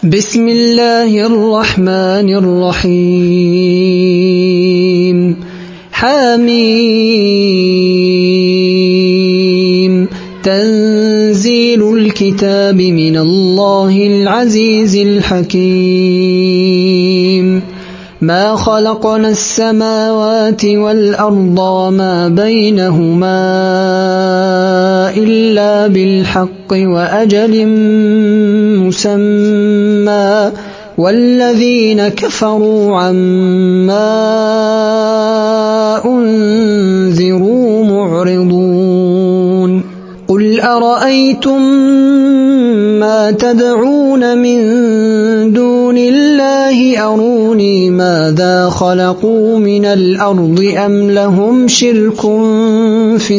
بسم الله الرحمن الرحيم حميم تنزيل الكتاب من الله العزيز الحكيم ما خلقنا السماوات والأرض وما بينهما إلا بالحق وأجل مسمى والذين كفروا عما أنذروا معرضون قل أرأيتم ما تدعون من دون الله أروني ماذا خلقوا من الأرض أم لهم شرك في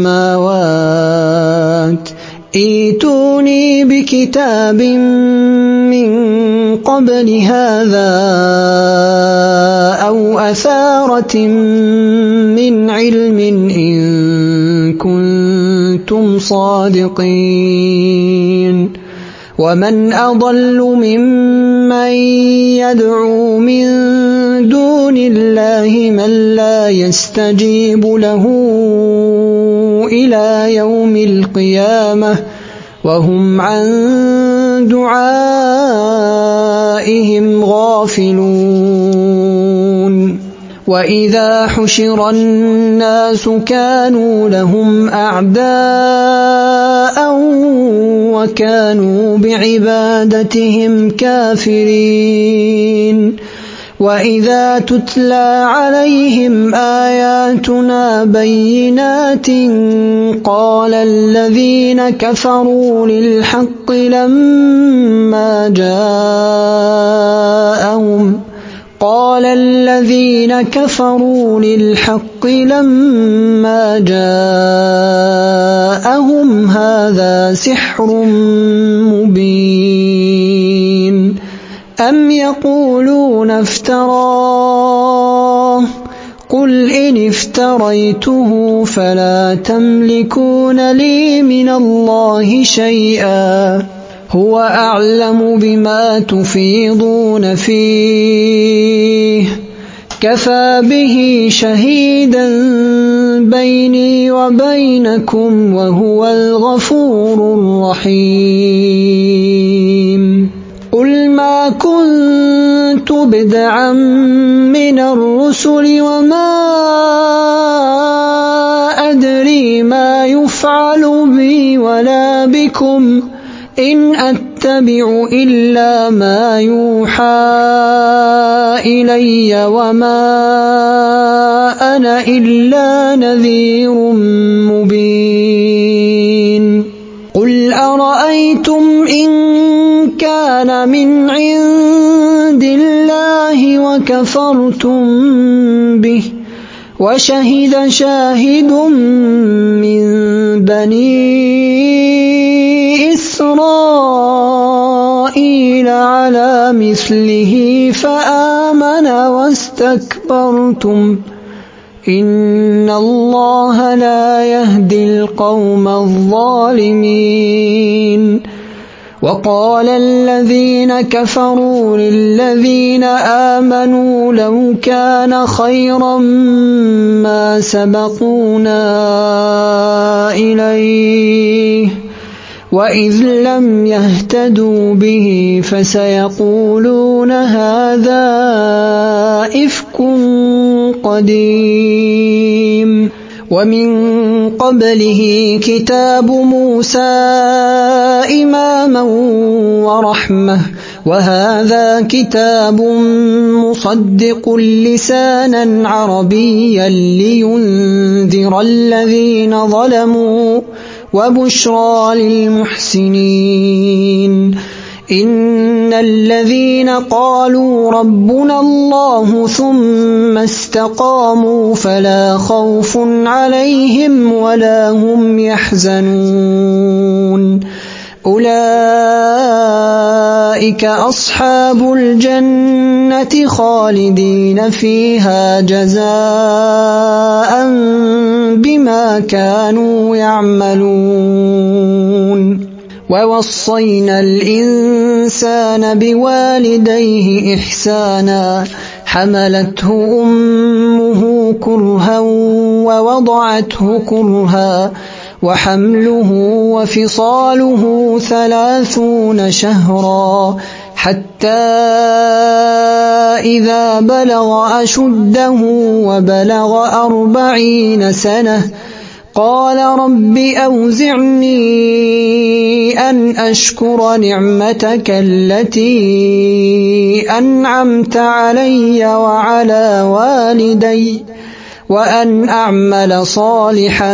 السماوات ائتوني بكتاب من قبل هذا أو أثارة من علم إن كنتم صادقين ومن أضل ممن يدعو من دون الله من لا يستجيب له إلى يوم القيامة وهم عن دعائهم غافلون وإذا حشر الناس كانوا لهم أعداء وكانوا بعبادتهم كافرين وإذا تتلى عليهم آياتنا بينات قال الذين كفروا للحق لما جاءهم هذا سحر مبين أم يقولون افتراه قل إن افتريته فلا تملكون لي من الله شيئا هو أعلم بما تفيضون فيه كفى به شهيدا بيني وبينكم وهو الغفور الرحيم قل ما كنت بدعا من الرسل وما أدري ما يفعل بي ولا بكم إن أتبع إلا ما يوحى إلي وما أنا إلا نذير مبين قل أرأيتم إن كان من عند الله وكفرتم به وشهد شاهد من بني إسرائيل على مثله فآمن واستكبرتم إن الله لا يهدي القوم الظالمين وقال الذين كفروا للذين آمنوا لو كان خيرا ما سبقونا إليه وإذ لم يهتدوا به فسيقولون هذا إفك قديم ومن قبله كتاب موسى إماما ورحمة وهذا كتاب مصدق لسانا عربيا لينذر الذين ظلموا وبشرى للمحسنين إن الذين قالوا ربنا الله ثم استقاموا فلا خوف عليهم ولا هم يحزنون أولئك أصحاب الجنة خالدين فيها جزاء بما كانوا يعملون ووصينا الإنسان بوالديه إحسانا حملته أمه كرها ووضعته كرها وحمله وفصاله 30 شهرا حتى إذا بلغ أشده وبلغ 40 سنة قال رب أوزعني أن أشكر نعمتك التي أنعمت علي وعلى والدي وأن أعمل صالحا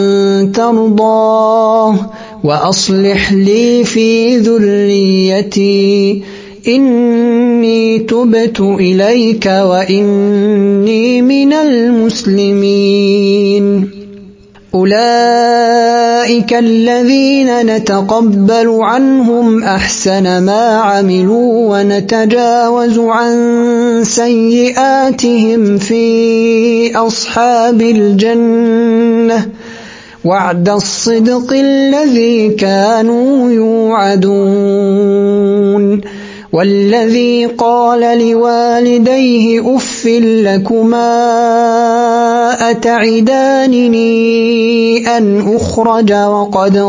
ترضاه وأصلح لي في ذريتي إني تبت إليك وإني من المسلمين. أولئك الذين نتقبل عنهم أحسن ما عملوا ونتجاوز عن سيئاتهم في أصحاب الجنة وعد الصدق الذي كانوا يوعدون. والذي قال لوالديه أف لكما أتعدانني أن أخرج وقد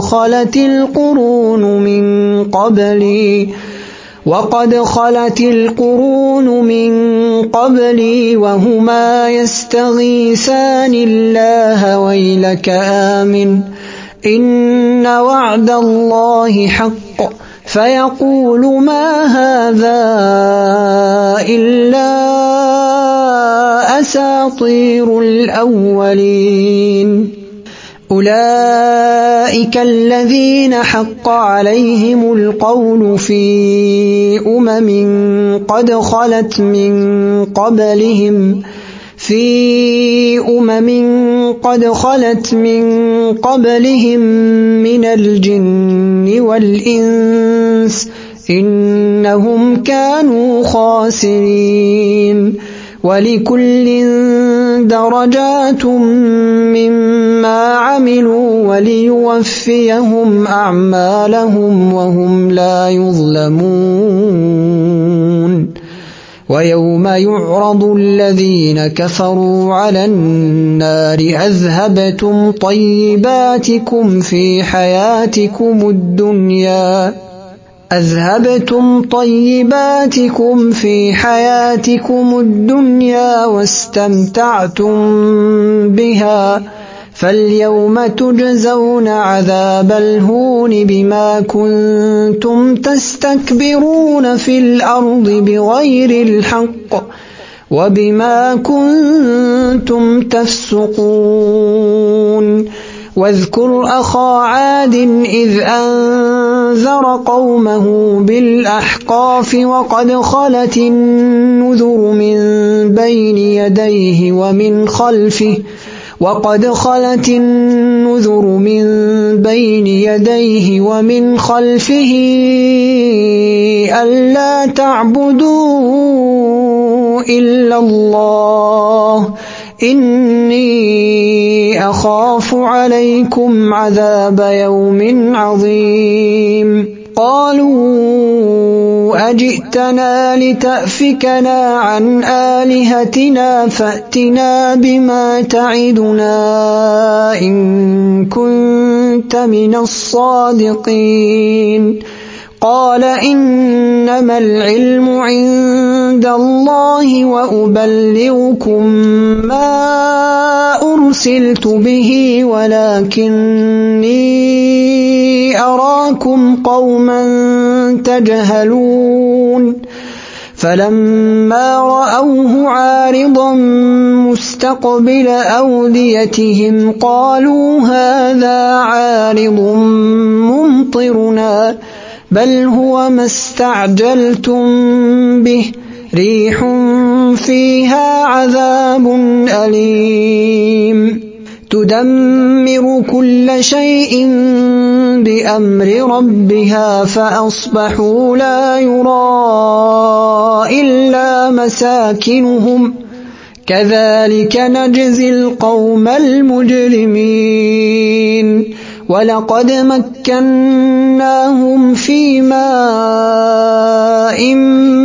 خلت القرون من قبلي وهما يستغيثان الله ويلك آمن إن وعد الله حق فيقول ما هذا إلا أساطير الأولين. أولئك الذين حق عليهم القول في قد خلت من قبلهم من الجن والإنس إنهم كانوا خاسرين. ولكل درجات مما عملوا وليوفيهم أعمالهم وهم لا يظلمون. ويوم يعرض الذين كفروا على النار أذهبتم طيباتكم في حياتكم الدنيا واستمتعتم بها فاليوم تجزون عذاب الهون بما كنتم تستكبرون في الأرض بغير الحق وبما كنتم تفسقون. واذكر أخا عاد إذ أنذر قومه بالأحقاف وقد خلت النذر من بين يديه ومن خلفه ألا تعبدوا إلا الله إني أخاف عليكم عذاب يوم عظيم. قالوا أجئتنا لتأفكنا عن آلهتنا فأتنا بما تعدنا إن كنت من الصادقين. قال إنما العلم عند الله وأبلغكم ما أرسلت به ولكني أراكم قوما تجهلون. فلما رأوه عارضا مستقبل أوديتهم قالوا هذا عارض ممطرنا بل هو ما استعجلتم به ريح فيها عذاب أليم تدمر كل شيء بأمر ربها فأصبحوا لا يرى إلا مساكنهم كذلك نجزي القوم المجرمين. ولقد مكناهم في ماء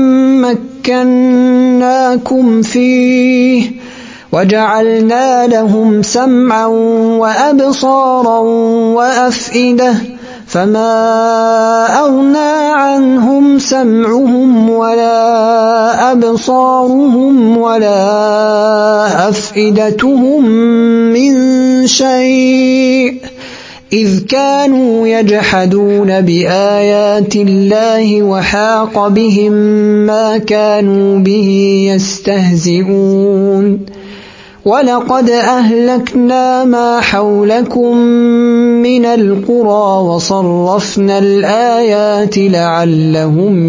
مكناكم فيه وجعلنا لهم سمعا وأبصارا وأفئدة فما أغنى عنهم سمعهم ولا أبصارهم ولا أفئدتهم من شيء إذ كانوا يجحدون بآيات الله وحاق بهم ما كانوا به يستهزئون ولقد أهلكنا ما حولكم من القرى وصرفنا الآيات لعلهم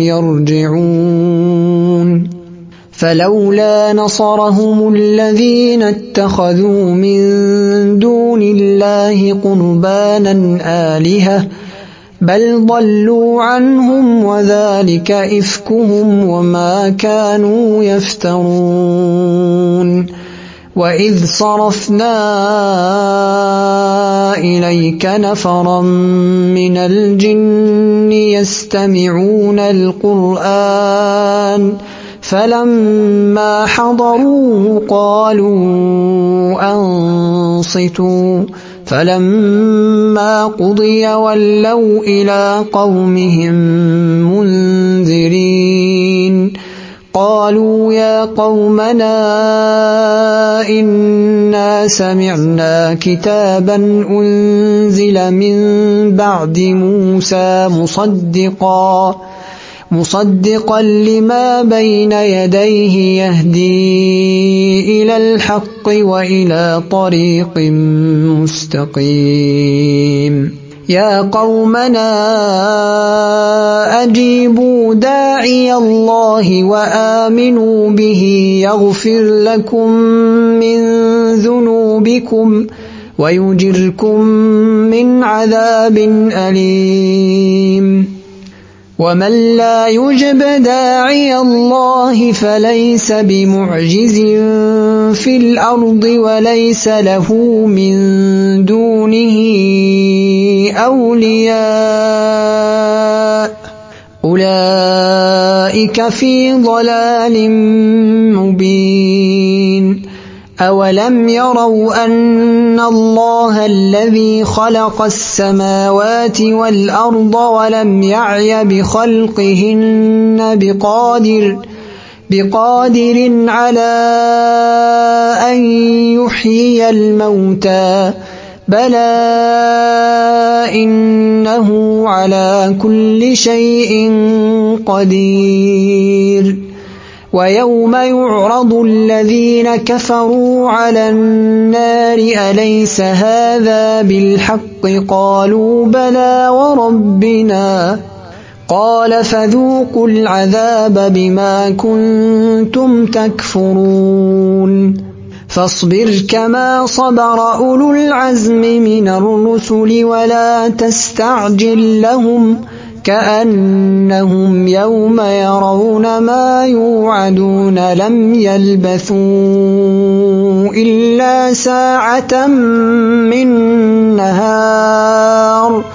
يرجعون فلولا نصرهم الذين اتخذوا من دون الله قربانا آلهة بل ضلوا عنهم وذلك إفكهم وما كانوا يفترون وإذ صرفنا إليك نفرا من الجن يستمعون القرآن فلما حضروه قالوا أنصتوا فلما قضي ولوا إلى قومهم منذرين قالوا يا قومنا إنا سمعنا كتابا أنزل من بعد موسى مصدقا لما بين يديه يهدي إلى الحق وإلى طريق مستقيم يا قومنا أجيبوا داعي الله وآمنوا به يغفر لكم من ذنوبكم ويجركم من عذاب أليم ومن لا يجب داعي الله فليس بمعجز في الأرض وليس له من دونه أولياء أولئك في ضلال مبين أولم يروا أن الله الذي خلق السماوات والأرض ولم يعي بخلقهن بقادر على أن يحيي الموتى بلى إنه على كل شيء قدير ويوم يعرض الذين كفروا على النار أليس هذا بالحق قالوا بلى وربنا قال فذوقوا العذاب بما كنتم تكفرون فاصبر كما صبر أولو العزم من الرسل ولا تستعجل لهم كأنهم يوم يرون ما يوعدون لم يلبثوا إلا ساعة من نهار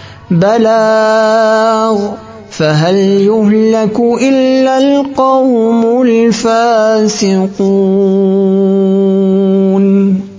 بلاغ فهل يهلك إلا القوم الفاسقون